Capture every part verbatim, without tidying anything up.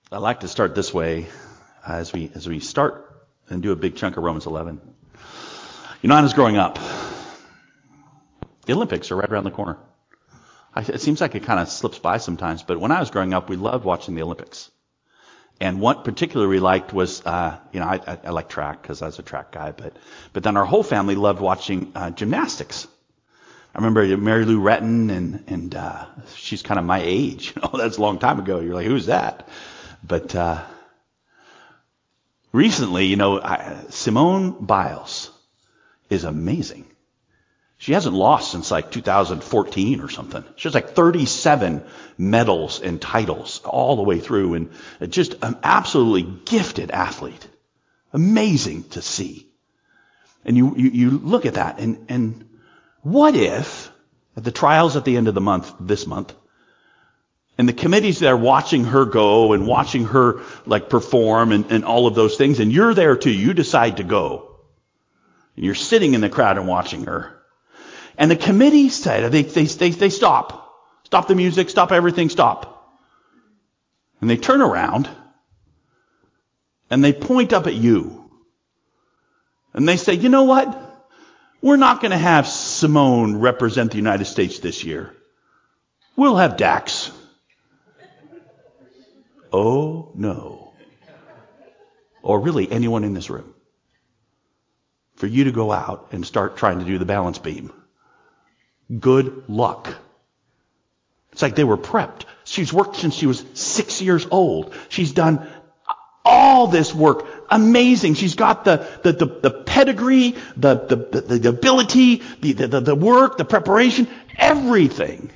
I like to start this way uh, as we as we start and do a big chunk of Romans eleven. You know, I was growing up. The Olympics are right around the corner. I, it seems like it kind of slips by sometimes, but when I was growing up, we loved watching the Olympics. And what particularly we liked was, uh, you know, I, I, I like track because I was a track guy, but but then our whole family loved watching uh, gymnastics. I remember Mary Lou Retton, and and uh, she's kind of my age. You know, that's a long time ago. You're like, who's that? But uh, recently, you know, I, Simone Biles is amazing. She hasn't lost since like two thousand fourteen or something. She has like thirty-seven medals and titles all the way through, and just an absolutely gifted athlete. Amazing to see. And you, you, you look at that, and, and what if at the trials at the end of the month, this month, and the committee's there watching her go and watching her like perform and, and all of those things, and you're there too. You decide to go. And you're sitting in the crowd and watching her. And the committee said, they, they, they, they stop. Stop the music, stop everything, stop. And they turn around and they point up at you. And they say, you know what? We're not going to have Simone represent the United States this year. We'll have Dax. Oh, no. Or really anyone in this room. For you to go out and start trying to do the balance beam. Good luck. It's like they were prepped. She's worked since she was six years old. She's done all this work. Amazing. She's got the, the, the, the pedigree, the, the, the, the ability, the, the, the work, the preparation, everything.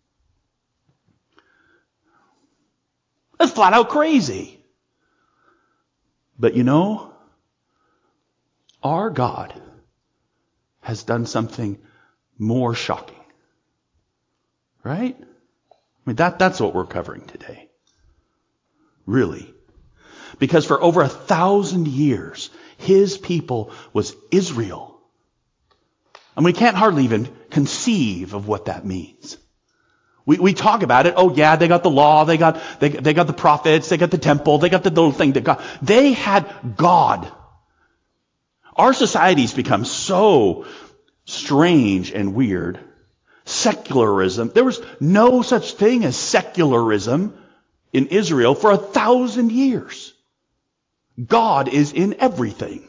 That's flat out crazy. But you know, our God has done something more shocking. Right? I mean, that, that's what we're covering today. Really. Because for over a thousand years, his people was Israel. And we can't hardly even conceive of what that means. We, we talk about it. Oh yeah, they got the law, they got, they, they got the prophets, they got the temple, they got the little thing that God, they had God. Our society's become so strange and weird. Secularism. There was no such thing as secularism in Israel for a thousand years. God is in everything.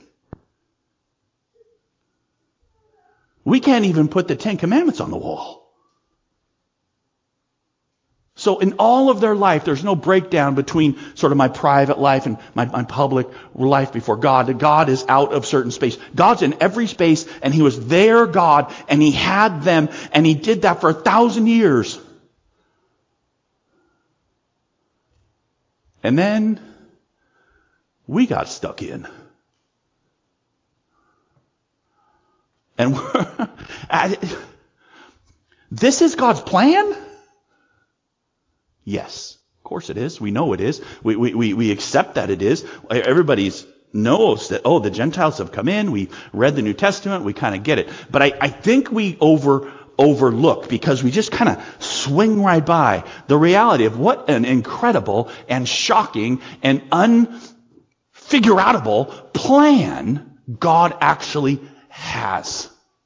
We can't even put the Ten Commandments on the wall. So in all of their life, there's no breakdown between sort of my private life and my, my public life before God. God is out of certain space. God's in every space, and he was their God, and he had them, and he did that for a thousand years. And then we got stuck in. And we're, this is God's plan? Yes, of course it is. We know it is. We, we, we, we accept that it is. Everybody knows that, oh, the Gentiles have come in. We read the New Testament. We kind of get it. But I, I think we over, overlook, because we just kind of swing right by the reality of what an incredible and shocking and unfigure-outable plan God actually has.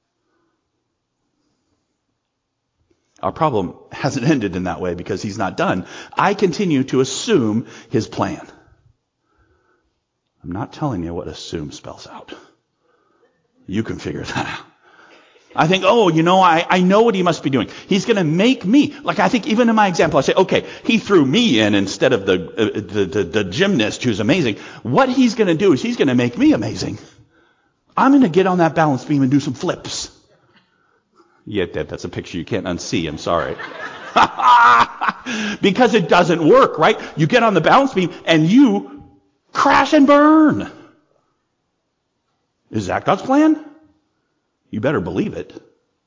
Our problem hasn't ended in that way because he's not done. I continue to assume his plan. I'm not telling you what assume spells out. You can figure that out. I think, oh, you know, I, I know what he must be doing. He's going to make me, like I think even in my example, I say, okay, he threw me in instead of the, uh, the, the, the gymnast who's amazing. What he's going to do is he's going to make me amazing. I'm going to get on that balance beam and do some flips. Yeah, that, that's a picture you can't unsee. I'm sorry. Because it doesn't work, right? You get on the balance beam and you crash and burn. Is that God's plan? You better believe it.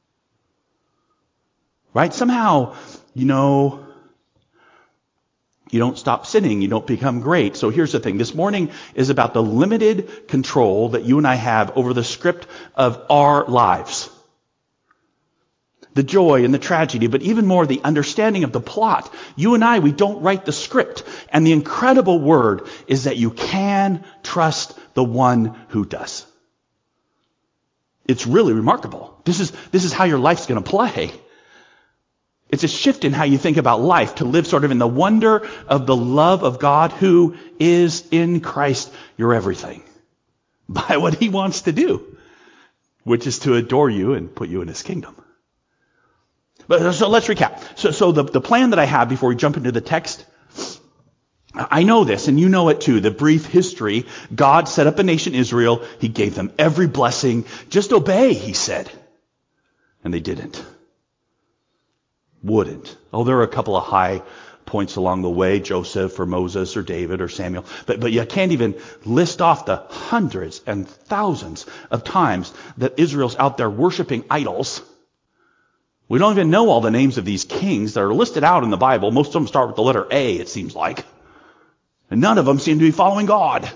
Right? Somehow, you know, you don't stop sinning. You don't become great. So here's the thing. This morning is about the limited control that you and I have over the script of our lives. the joy and the tragedy, but even more the understanding of the plot. You and I, we don't write the script. And the incredible word is that you can trust the one who does. It's really remarkable. This is, this is how your life's going to play. It's a shift in how you think about life, to live sort of in the wonder of the love of God who is in Christ your everything by what he wants to do, which is to adore you and put you in his kingdom. But so let's recap. So, so the, the plan that I have before we jump into the text, I know this and you know it too. The brief history, God set up a nation, Israel. He gave them every blessing. Just obey, he said. And they didn't. Wouldn't. Oh, there are a couple of high points along the way, Joseph or Moses or David or Samuel. But, but you can't even list off the hundreds and thousands of times that Israel's out there worshiping idols. We don't even know all the names of these kings that are listed out in the Bible. Most of them start with the letter A, it seems like. And none of them seem to be following God.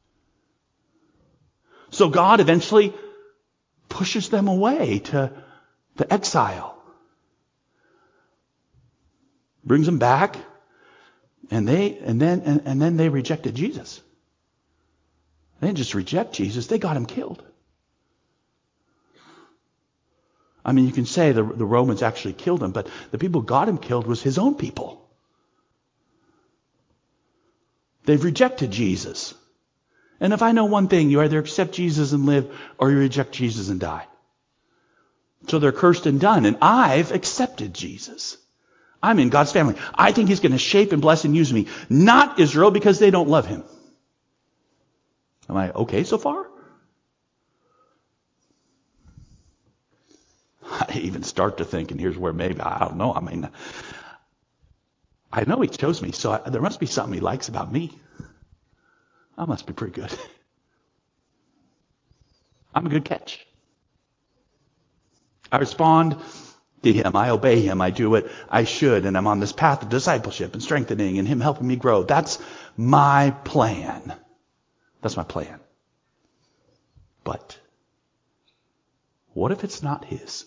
So God eventually pushes them away to, to exile. Brings them back, and they and then and, and then they rejected Jesus. They didn't just reject Jesus, they got him killed. I mean, you can say the, the Romans actually killed him, but the people who got him killed was his own people. They've rejected Jesus. And if I know one thing, you either accept Jesus and live, or you reject Jesus and die. So they're cursed and done, and I've accepted Jesus. I'm in God's family. I think he's going to shape and bless and use me. Not Israel, because they don't love him. Am I okay so far? I even start to think, and here's where maybe, I don't know, I mean, I know he chose me, so I, there must be something he likes about me. I must be pretty good. I'm a good catch. I respond to him. I obey him. I do what I should. And I'm on this path of discipleship and strengthening and him helping me grow. That's my plan. That's my plan. But what if it's not his?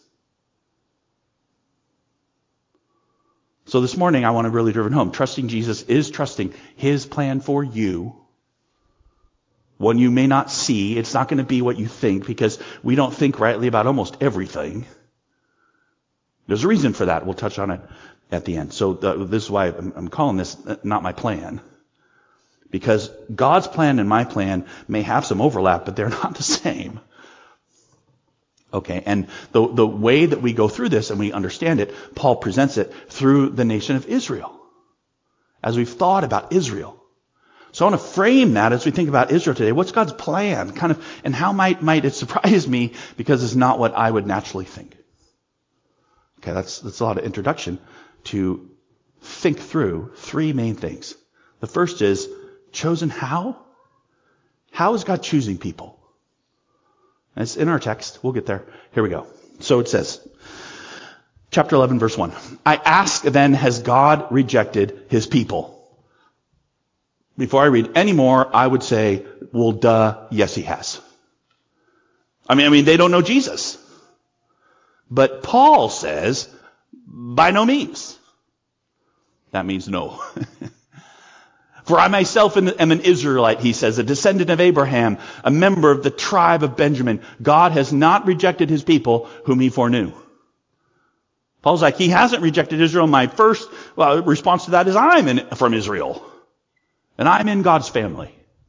So this morning I want to really drive it home. Trusting Jesus is trusting his plan for you. One you may not see. It's not going to be what you think, because we don't think rightly about almost everything. There's a reason for that. We'll touch on it at the end. So the, this is why I'm, I'm calling this not my plan. Because God's plan and my plan may have some overlap, but they're not the same. Okay, and the, the way that we go through this and we understand it, Paul presents it through the nation of Israel. As we've thought about Israel. So I want to frame that as we think about Israel today. What's God's plan? Kind of, and how might, might it surprise me, because it's not what I would naturally think. Okay, that's, that's a lot of introduction to think through three main things. The first is, chosen how? How is God choosing people? And it's in our text. We'll get there. Here we go. So it says, chapter eleven, verse one. I ask then, has God rejected his people? Before I read any more, I would say, well, duh, yes, he has. I mean, I mean, they don't know Jesus. But Paul says, by no means. That means no. For I myself am an Israelite, he says, a descendant of Abraham, a member of the tribe of Benjamin. God has not rejected his people whom he foreknew. Paul's like, he hasn't rejected Israel. My first well, response to that is, I'm in, from Israel. And I'm in God's family.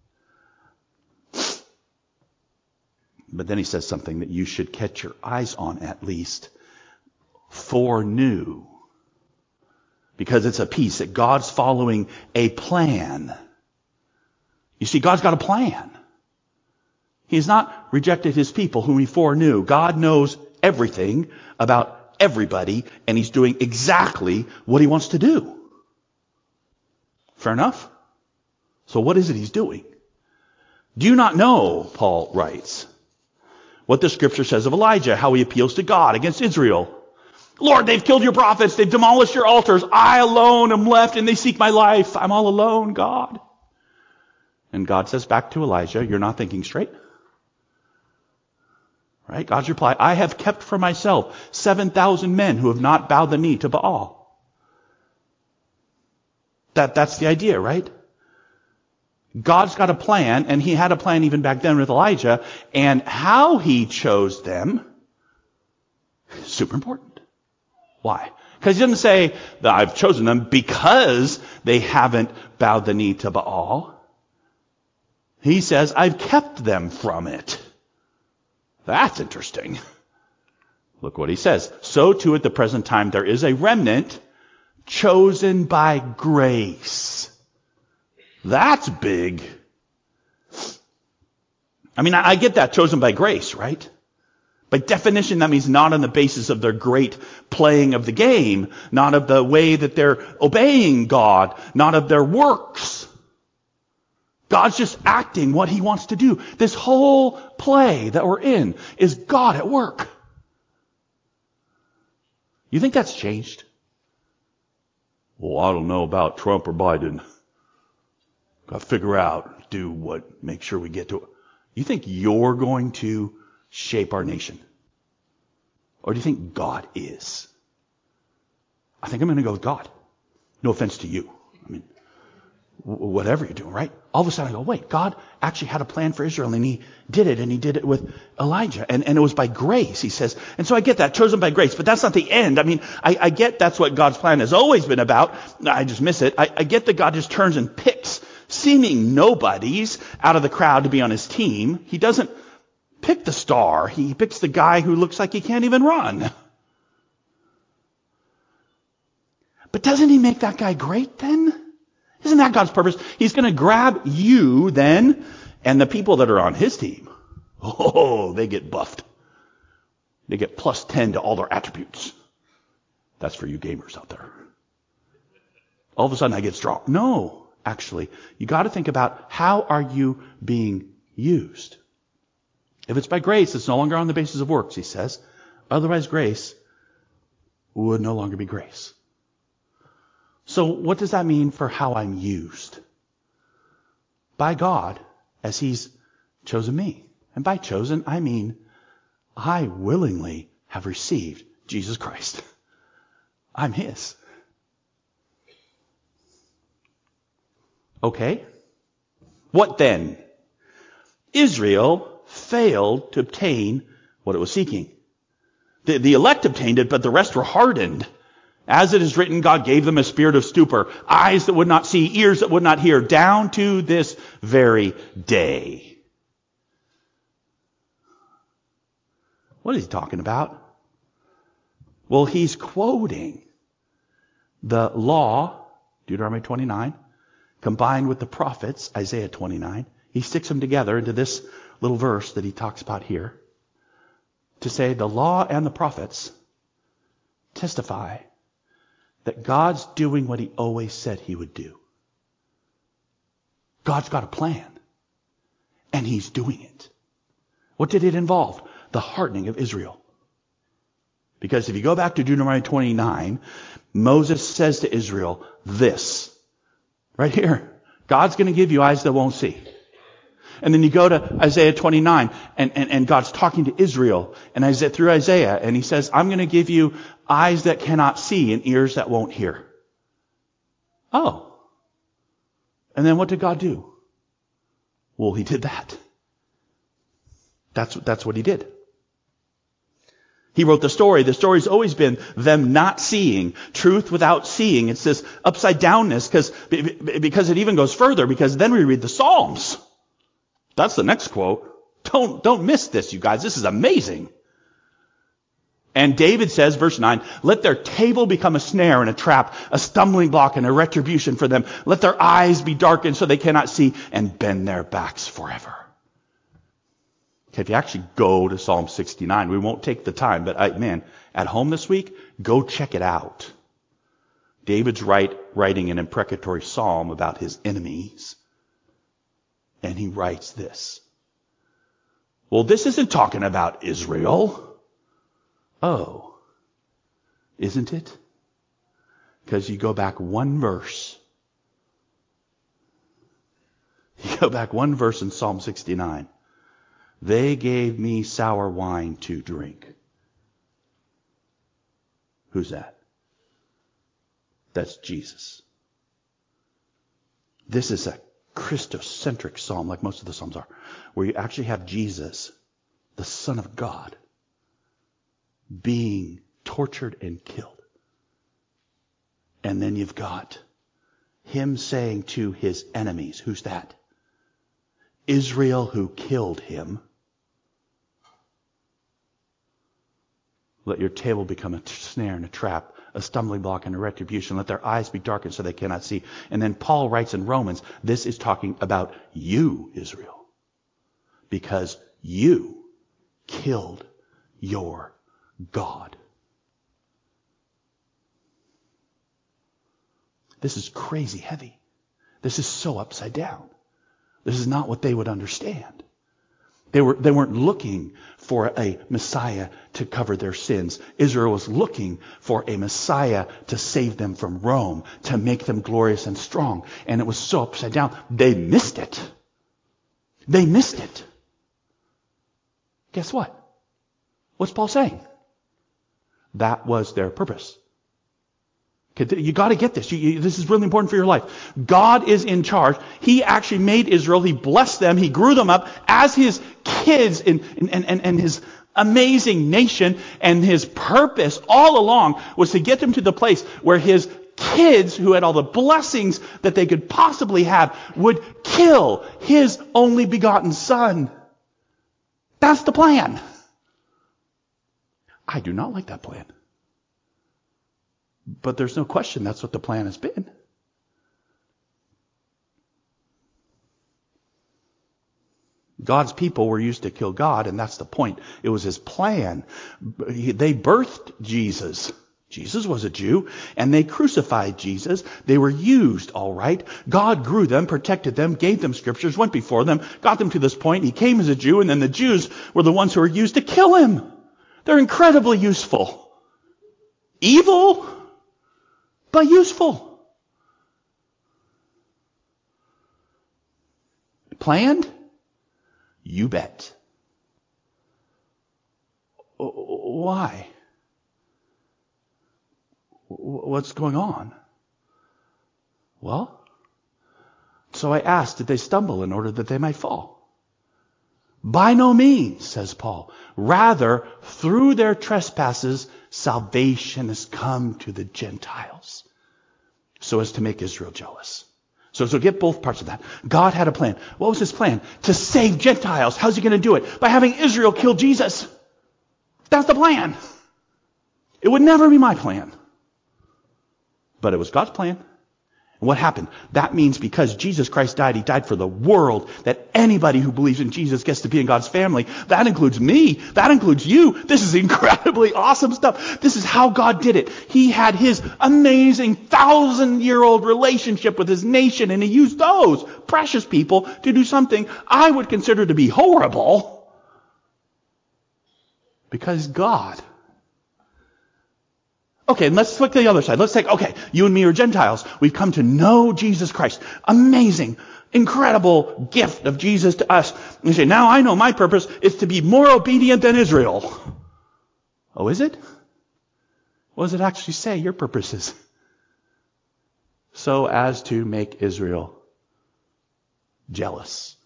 But then he says something that you should catch your eyes on at least. Foreknew. Because it's a piece that God's following a plan. You see, God's got a plan. He's not rejected his people whom he foreknew. God knows everything about everybody, and he's doing exactly what he wants to do. Fair enough? So what is it he's doing? Do you not know, Paul writes, what the scripture says of Elijah, how he appeals to God against Israel? Lord, they've killed your prophets. They've demolished your altars. I alone am left and they seek my life. I'm all alone, God. And God says back to Elijah, you're not thinking straight. Right? God's reply, I have kept for myself seven thousand men who have not bowed the knee to Baal. That, that's the idea, right? God's got a plan, and he had a plan even back then with Elijah, and how he chose them is super important. Why? Because he doesn't say that I've chosen them because they haven't bowed the knee to Baal. He says, I've kept them from it. That's interesting. Look what he says. So too at the present time there is a remnant chosen by grace. That's big. I mean, I, I get that, chosen by grace, right? By definition, that means not on the basis of their great playing of the game, not of the way that they're obeying God, not of their works. God's just acting what he wants to do. This whole play that we're in is God at work. You think that's changed? Well, I don't know about Trump or Biden. Got to figure out, do what, make sure we get to it. You think you're going to shape our nation? Or do you think God is? I think I'm going to go with God. No offense to you. I mean, w- whatever you're doing, right? All of a sudden I go, wait, God actually had a plan for Israel, and he did it, and he did it with Elijah. And, and it was by grace, he says. And so I get that, chosen by grace, but that's not the end. I mean, I, I get that's what God's plan has always been about. I just miss it. I, I get that God just turns and picks seeming nobodies out of the crowd to be on his team. He doesn't pick the star. He picks the guy who looks like he can't even run. But doesn't he make that guy great then? Isn't that God's purpose? He's going to grab you then, and the people that are on his team, oh, they get buffed. They get plus ten to all their attributes. That's for you gamers out there. All of a sudden I get strong. No. Actually, you got to think about, how are you being used? If it's by grace, it's no longer on the basis of works, he says. Otherwise, grace would no longer be grace. So what does that mean for how I'm used? By God, as he's chosen me. And by chosen, I mean, I willingly have received Jesus Christ. I'm his. Okay. What then? Israel failed to obtain what it was seeking. The, the elect obtained it, but the rest were hardened. As it is written, God gave them a spirit of stupor, eyes that would not see, ears that would not hear, down to this very day. What is he talking about? Well, he's quoting the law, Deuteronomy twenty-nine, combined with the prophets, Isaiah twenty-nine. He sticks them together into this little verse that he talks about here to say the law and the prophets testify that God's doing what he always said he would do. God's got a plan, and he's doing it. What did it involve? The hardening of Israel. Because if you go back to Deuteronomy twenty-nine, Moses says to Israel this, right here, God's going to give you eyes that won't see. And then you go to Isaiah twenty-nine, and, and, and God's talking to Israel and Isaiah, through Isaiah, and he says, I'm going to give you eyes that cannot see and ears that won't hear. Oh. And then what did God do? Well, he did that. That's, that's what he did. He wrote the story. The story's always been them not seeing, truth without seeing. It's this upside downness, because, because it even goes further, because then we read the Psalms. That's the next quote. Don't, don't miss this, you guys. This is amazing. And David says, verse nine, let their table become a snare and a trap, a stumbling block and a retribution for them. Let their eyes be darkened so they cannot see, and bend their backs forever. Okay, if you actually go to Psalm sixty-nine, we won't take the time, but I, man, at home this week, go check it out. David's write, writing an imprecatory psalm about his enemies. And he writes this. Well, this isn't talking about Israel. Oh, isn't it? Because you go back one verse. You go back one verse in Psalm sixty-nine. They gave me sour wine to drink. Who's that? That's Jesus. This is a Christocentric psalm, like most of the psalms are, where you actually have Jesus, the Son of God, being tortured and killed. And then you've got him saying to his enemies, who's that? Israel, who killed him. Let your table become a snare and a trap, a stumbling block and a retribution. Let their eyes be darkened so they cannot see. And then Paul writes in Romans, this is talking about you, Israel, because you killed your God. This is crazy heavy. This is so upside down. This is not what they would understand. They were, they weren't looking for a Messiah to cover their sins. Israel was looking for a Messiah to save them from Rome, to make them glorious and strong. And it was so upside down. They missed it. They missed it. Guess what? What's Paul saying? That was their purpose. You got to get this. You, you, this is really important for your life. God is in charge. He actually made Israel. He blessed them. He grew them up as his kids in, in, and, and, and his amazing nation. And his purpose all along was to get them to the place where his kids, who had all the blessings that they could possibly have, would kill his only begotten son. That's the plan. I do not like that plan. But there's no question that's what the plan has been. God's people were used to kill God, and that's the point. It was his plan. They birthed Jesus. Jesus was a Jew, and they crucified Jesus. They were used, all right. God grew them, protected them, gave them scriptures, went before them, got them to this point. He came as a Jew, and then the Jews were the ones who were used to kill him. They're incredibly useful. Evil, but useful. Planned? You bet. Why? What's going on? Well, so I asked, did they stumble in order that they might fall? By no means, says Paul. Rather, through their trespasses, salvation has come to the Gentiles, so as to make Israel jealous. So, so get both parts of that. God had a plan. What was his plan? To save Gentiles. How's he going to do it? By having Israel kill Jesus. That's the plan. It would never be my plan. But it was God's plan. And what happened? That means because Jesus Christ died, he died for the world, that anybody who believes in Jesus gets to be in God's family. That includes me. That includes you. This is incredibly awesome stuff. This is how God did it. He had his amazing thousand-year-old relationship with his nation, and he used those precious people to do something I would consider to be horrible. Because God. Okay, and let's look at the other side. Let's take, okay, you and me are Gentiles. We've come to know Jesus Christ. Amazing, incredible gift of Jesus to us. And you say, now I know my purpose is to be more obedient than Israel. Oh, is it? What does it actually say your purpose is? So as to make Israel jealous.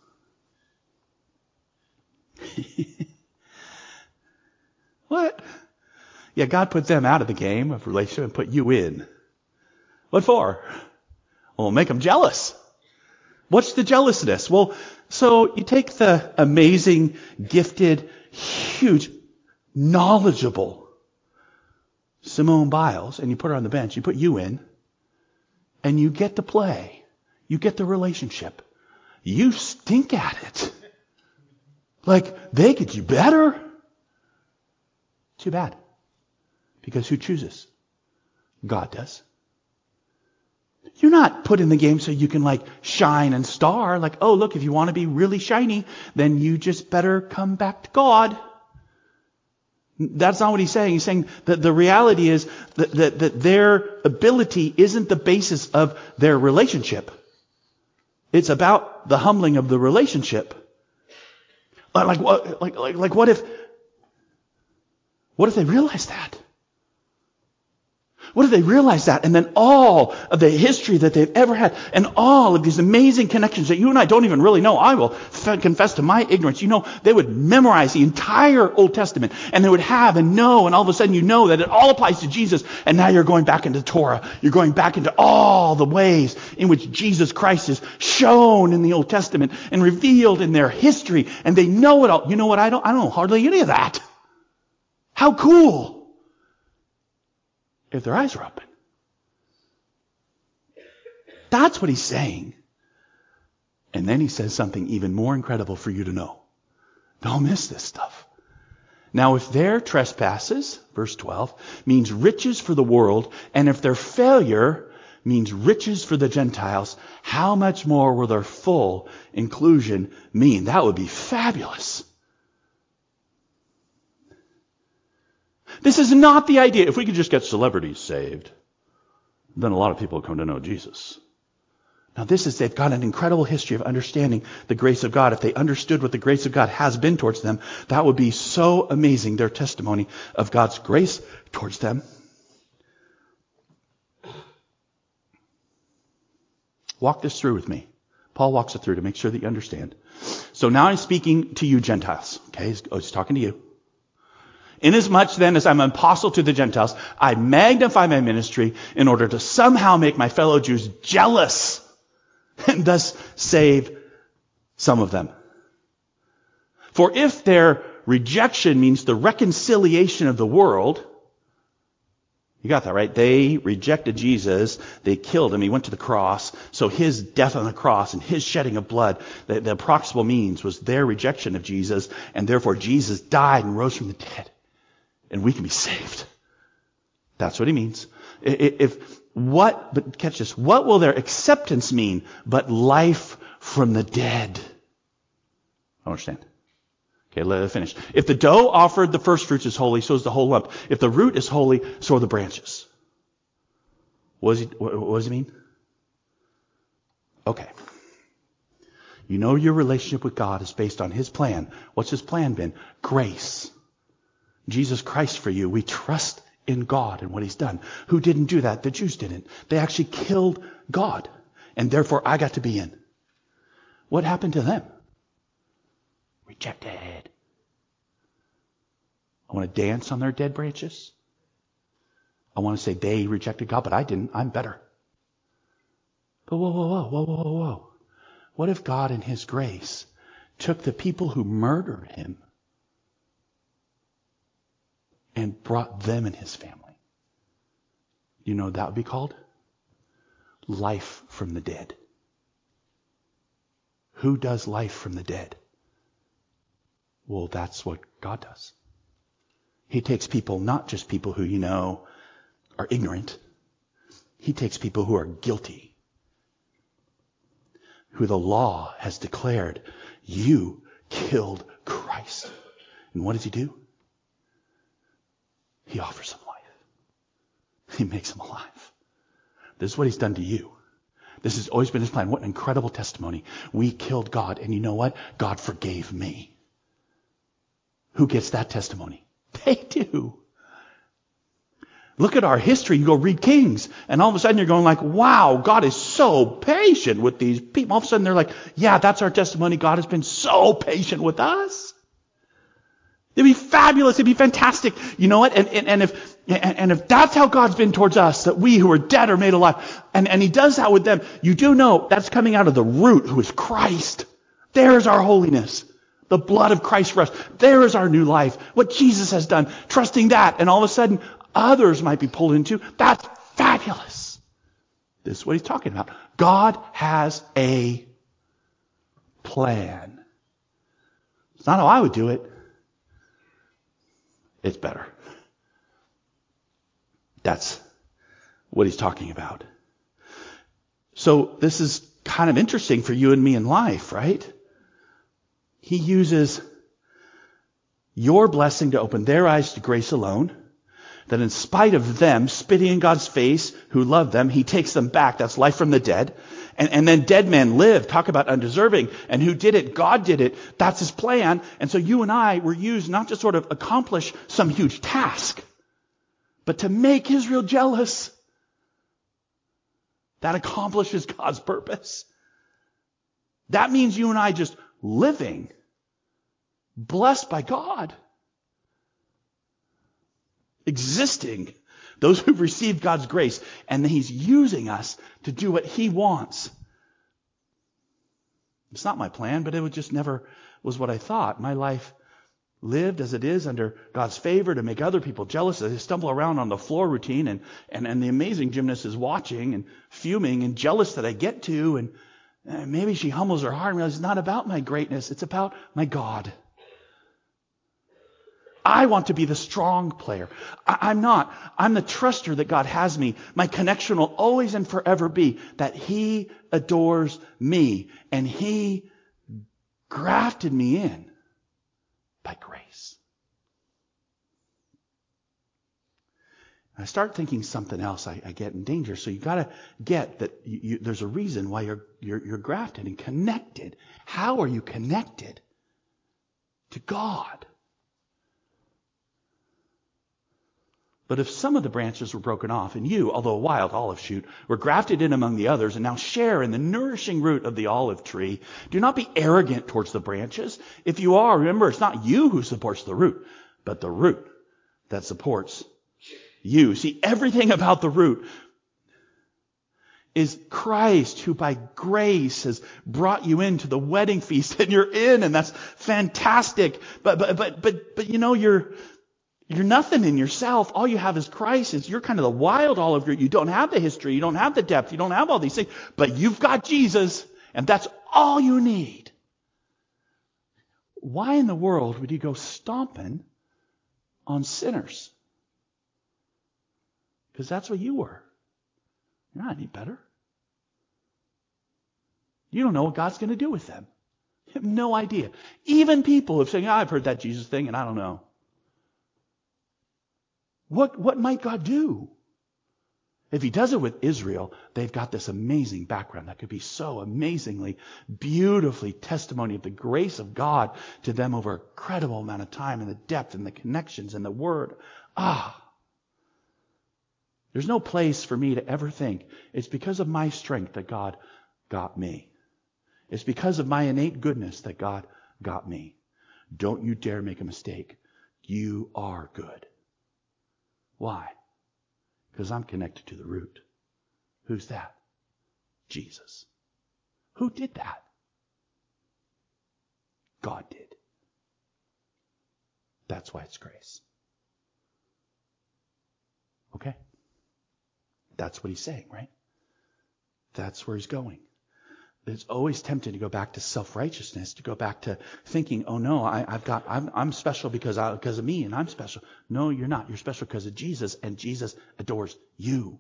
What? Yeah, God put them out of the game of relationship and put you in. What for? Well, make them jealous. What's the jealousness? Well, so you take the amazing, gifted, huge, knowledgeable Simone Biles and you put her on the bench. You put you in and you get to play. You get the relationship. You stink at it. Like, they could do better. Too bad. Because who chooses? God does. You're not put in the game so you can like shine and star. Like, oh, look, if you want to be really shiny, then you just better come back to God. That's not what he's saying. He's saying that the reality is that, that, that their ability isn't the basis of their relationship. It's about the humbling of the relationship. Like what, like, like, like what if, what if they realize that? What if they realize that? And then all of the history that they've ever had and all of these amazing connections that you and I don't even really know, I will f- confess to my ignorance. You know, they would memorize the entire Old Testament and they would have and know, and all of a sudden you know that it all applies to Jesus. And now you're going back into Torah. You're going back into all the ways in which Jesus Christ is shown in the Old Testament and revealed in their history. And they know it all. You know what? I don't, I don't know hardly any of that. How cool. If their eyes are open. That's what he's saying. And then he says something even more incredible for you to know. Don't miss this stuff. Now, if their trespasses, verse twelve, means riches for the world, and if their failure means riches for the Gentiles, how much more will their full inclusion mean? That would be fabulous. This is not the idea. If we could just get celebrities saved, then a lot of people will come to know Jesus. Now this is, they've got an incredible history of understanding the grace of God. If they understood what the grace of God has been towards them, that would be so amazing, their testimony of God's grace towards them. Walk this through with me. Paul walks it through to make sure that you understand. So now I'm speaking to you Gentiles. Okay, he's, oh, he's talking to you. Inasmuch then as I'm an apostle to the Gentiles, I magnify my ministry in order to somehow make my fellow Jews jealous and thus save some of them. For if their rejection means the reconciliation of the world, you got that right? They rejected Jesus. They killed him. He went to the cross. So his death on the cross and his shedding of blood, the, the proximal means was their rejection of Jesus. And therefore Jesus died and rose from the dead. And we can be saved. That's what he means. If what, but catch this, what will their acceptance mean but life from the dead? I understand. Okay, let it finish. If the dough offered the first fruits is holy, so is the whole lump. If the root is holy, so are the branches. What does he, what, what does he mean? Okay. You know your relationship with God is based on his plan. What's his plan been? Grace. Jesus Christ for you. We trust in God and what he's done. Who didn't do that? The Jews didn't. They actually killed God. And therefore I got to be in. What happened to them? Rejected. I want to dance on their dead branches. I want to say they rejected God, but I didn't. I'm better. But whoa, whoa, whoa, whoa, whoa, whoa. What if God in his grace took the people who murdered him and brought them in his family? You know what that would be called? Life from the dead. Who does life from the dead? Well, that's what God does. He takes people, not just people who, you know, are ignorant. He takes people who are guilty, who the law has declared, you killed Christ. And what does he do? He offers them life. He makes them alive. This is what he's done to you. This has always been his plan. What an incredible testimony. We killed God, and you know what? God forgave me. Who gets that testimony? They do. Look at our history. You go read Kings, and all of a sudden you're going like, wow, God is so patient with these people. All of a sudden they're like, yeah, that's our testimony. God has been so patient with us. It'd be fabulous. It'd be fantastic. You know what? And, and, and if and, and if that's how God's been towards us, that we who are dead are made alive, and, and he does that with them, you do know that's coming out of the root, who is Christ. There is our holiness. The blood of Christ for us. There is our new life. What Jesus has done. Trusting that. And all of a sudden, others might be pulled into. That's fabulous. This is what he's talking about. God has a plan. It's not how I would do it. It's better. That's what he's talking about. So this is kind of interesting for you and me in life, right? He uses your blessing to open their eyes to grace alone, that in spite of them spitting in God's face who loved them, he takes them back. That's life from the dead. And, and then dead men live. Talk about undeserving. And who did it? God did it. That's his plan. And so you and I were used not to sort of accomplish some huge task, but to make Israel jealous. That accomplishes God's purpose. That means you and I just living, blessed by God, existing, those who've received God's grace, and he's using us to do what he wants. It's not my plan, but it was just never was what I thought. My life lived as it is under God's favor to make other people jealous. I stumble around on the floor routine, and, and, and the amazing gymnast is watching and fuming and jealous that I get to. And uh, maybe she humbles her heart and realizes it's not about my greatness. It's about my God. I want to be the strong player. I, I'm not. I'm the truster that God has me. My connection will always and forever be that he adores me and he grafted me in by grace. I start thinking something else, I, I get in danger. So you got to get that you, you, there's a reason why you're, you're you're grafted and connected. How are you connected to God? But if some of the branches were broken off, and you, although a wild olive shoot, were grafted in among the others, and now share in the nourishing root of the olive tree, do not be arrogant towards the branches. If you are, remember, it's not you who supports the root, but the root that supports you. See, everything about the root is Christ, who by grace has brought you into the wedding feast, and you're in, and that's fantastic. But but but but but you know, you're You're nothing in yourself. All you have is Christ. It's, you're kind of the wild olive root. You don't have the history. You don't have the depth. You don't have all these things. But you've got Jesus, and that's all you need. Why in the world would you go stomping on sinners? Because that's what you were. You're not any better. You don't know what God's going to do with them. You have no idea. Even people have said, oh, I've heard that Jesus thing, and I don't know. What, what might God do? If he does it with Israel, they've got this amazing background that could be so amazingly, beautifully testimony of the grace of God to them over an incredible amount of time, and the depth and the connections and the word. Ah, there's no place for me to ever think it's because of my strength that God got me. It's because of my innate goodness that God got me. Don't you dare make a mistake. You are good. Why? Because I'm connected to the root. Who's that? Jesus. Who did that? God did. That's why it's grace. Okay? That's what he's saying, right? That's where he's going. It's always tempting to go back to self-righteousness, to go back to thinking, oh no, I, I've got, I'm, I'm special because I, because of me, and I'm special. No, you're not. You're special because of Jesus, and Jesus adores you.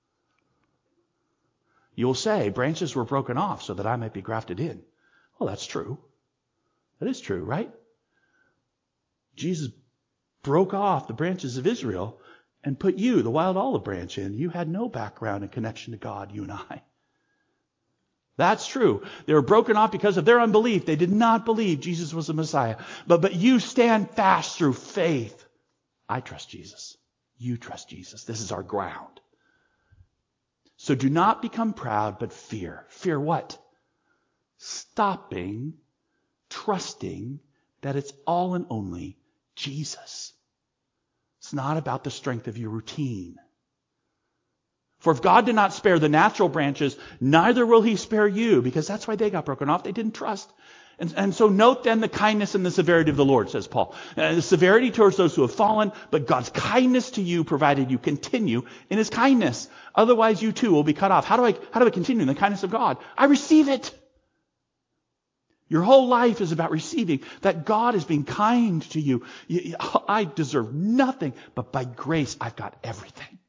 You'll say, branches were broken off so that I might be grafted in. Well, that's true. That is true, right? Jesus broke off the branches of Israel and put you, the wild olive branch, in. You had no background and connection to God, you and I. That's true. They were broken off because of their unbelief. They did not believe Jesus was the Messiah. But, but you stand fast through faith. I trust Jesus. You trust Jesus. This is our ground. So do not become proud, but fear. Fear what? Stopping, trusting that it's all and only Jesus. It's not about the strength of your routine. For if God did not spare the natural branches, neither will he spare you, because that's why they got broken off. They didn't trust. And, and so note then the kindness and the severity of the Lord, says Paul. Uh, the severity towards those who have fallen, but God's kindness to you, provided you continue in his kindness. Otherwise you too will be cut off. How do I, how do I continue in the kindness of God? I receive it. Your whole life is about receiving that God is being kind to you. you. I deserve nothing, but by grace I've got everything.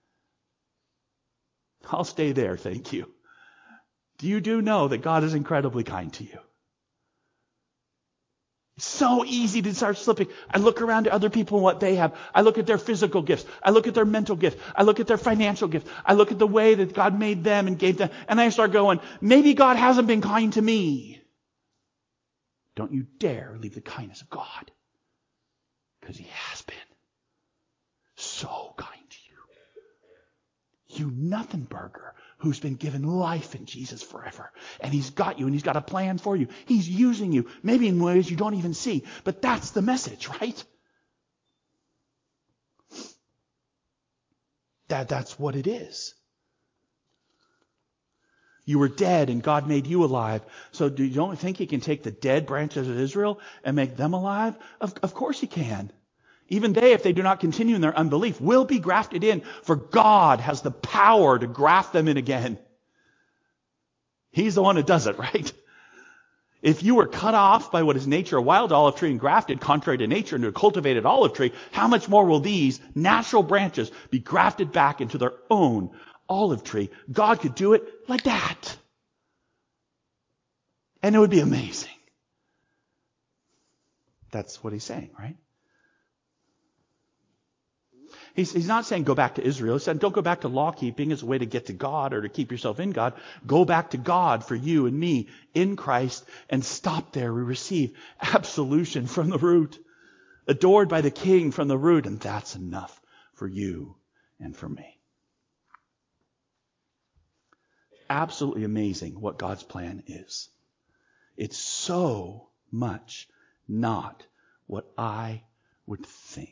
I'll stay there, thank you. Do you do know that God is incredibly kind to you? So easy to start slipping. I look around at other people and what they have. I look at their physical gifts. I look at their mental gifts. I look at their financial gifts. I look at the way that God made them and gave them. And I start going, maybe God hasn't been kind to me. Don't you dare leave the kindness of God. Because he has been so kind to you. You nothing burger who's been given life in Jesus forever. And he's got you and he's got a plan for you. He's using you, maybe in ways you don't even see. But that's the message, right? That, that's what it is. You were dead and God made you alive. So do you don't think he can take the dead branches of Israel and make them alive? Of, of course he can. Even they, if they do not continue in their unbelief, will be grafted in, for God has the power to graft them in again. He's the one who does it, right? If you were cut off by what is nature, a wild olive tree, and grafted contrary to nature into a cultivated olive tree, how much more will these natural branches be grafted back into their own olive tree? God could do it like that. And it would be amazing. That's what he's saying, right? He's, he's not saying go back to Israel. He's saying don't go back to law keeping as a way to get to God or to keep yourself in God. Go back to God for you and me in Christ and stop there. We receive absolution from the root, adored by the King from the root, and that's enough for you and for me. Absolutely amazing what God's plan is. It's so much not what I would think.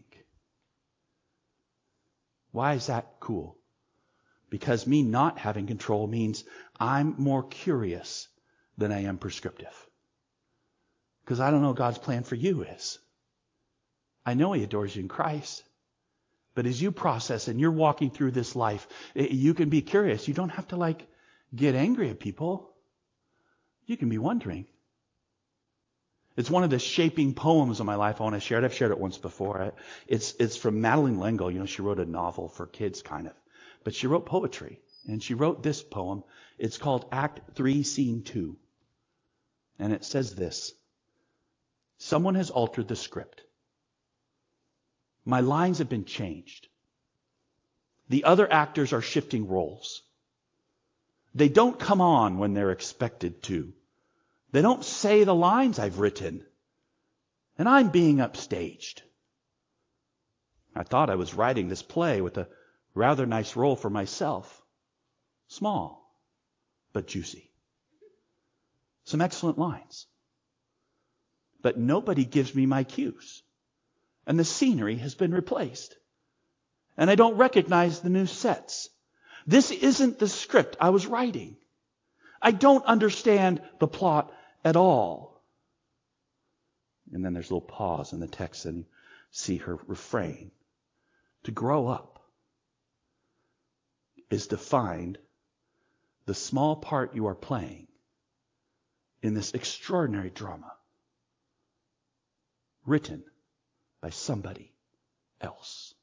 Why is that cool? Because me not having control means I'm more curious than I am prescriptive. Because I don't know what God's plan for you is. I know he adores you in Christ. But as you process and you're walking through this life, you can be curious. You don't have to like get angry at people. You can be wondering. It's one of the shaping poems of my life I want to share it. I've shared it once before. It's it's from Madeleine L'Engle. You know, she wrote a novel for kids, kind of. But she wrote poetry. And she wrote this poem. It's called Act three, Scene two. And it says this. Someone has altered the script. My lines have been changed. The other actors are shifting roles. They don't come on when they're expected to. They don't say the lines I've written. And I'm being upstaged. I thought I was writing this play with a rather nice role for myself. Small, but juicy. Some excellent lines. But nobody gives me my cues. And the scenery has been replaced. And I don't recognize the new sets. This isn't the script I was writing. I don't understand the plot at all. And then there's a little pause in the text and you see her refrain. To grow up is to find the small part you are playing in this extraordinary drama written by somebody else.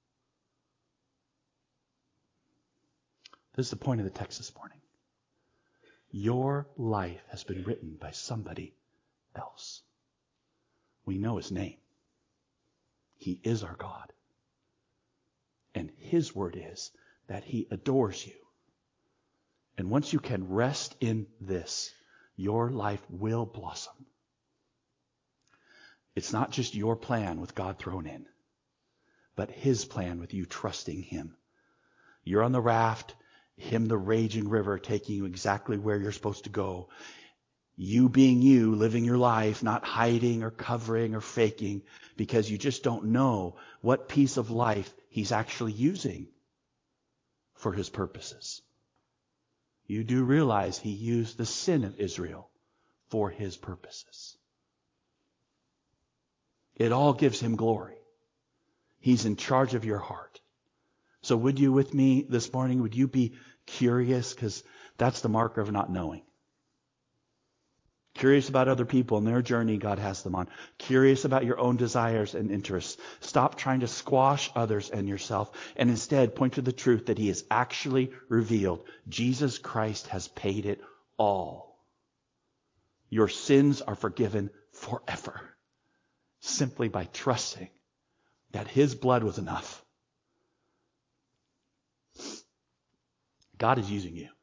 This is the point of the text this morning. Your life has been written by somebody else. We know his name. He is our God. And his word is that he adores you. And once you can rest in this, your life will blossom. It's not just your plan with God thrown in, but his plan with you trusting him. You're on the raft, him the raging river taking you exactly where you're supposed to go. You being you, living your life, not hiding or covering or faking, because you just don't know what piece of life he's actually using for his purposes. You do realize he used the sin of Israel for his purposes. It all gives him glory. He's in charge of your heart. So would you with me this morning, would you be curious? Because that's the marker of not knowing. Curious about other people and their journey God has them on. Curious about your own desires and interests. Stop trying to squash others and yourself and instead point to the truth that he has actually revealed. Jesus Christ has paid it all. Your sins are forgiven forever. simply by trusting that his blood was enough. God is using you.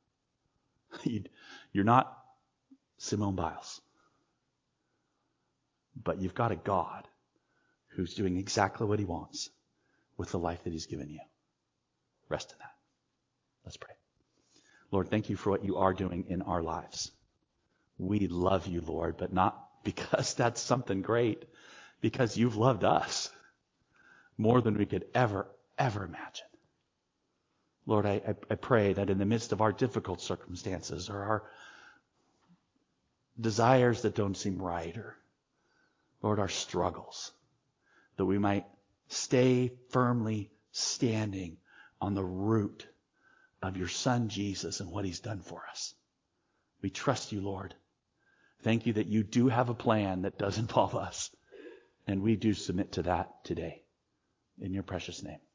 You're not Simone Biles. But you've got a God who's doing exactly what he wants with the life that he's given you. Rest in that. Let's pray. Lord, thank you for what you are doing in our lives. We love you, Lord, but not because that's something great, because you've loved us more than we could ever, ever imagine. Lord, I, I, I pray that in the midst of our difficult circumstances or our desires that don't seem right, or, Lord, our struggles, that we might stay firmly standing on the root of your Son, Jesus, and what he's done for us. We trust you, Lord. Thank you that you do have a plan that does involve us, and we do submit to that today. In your precious name.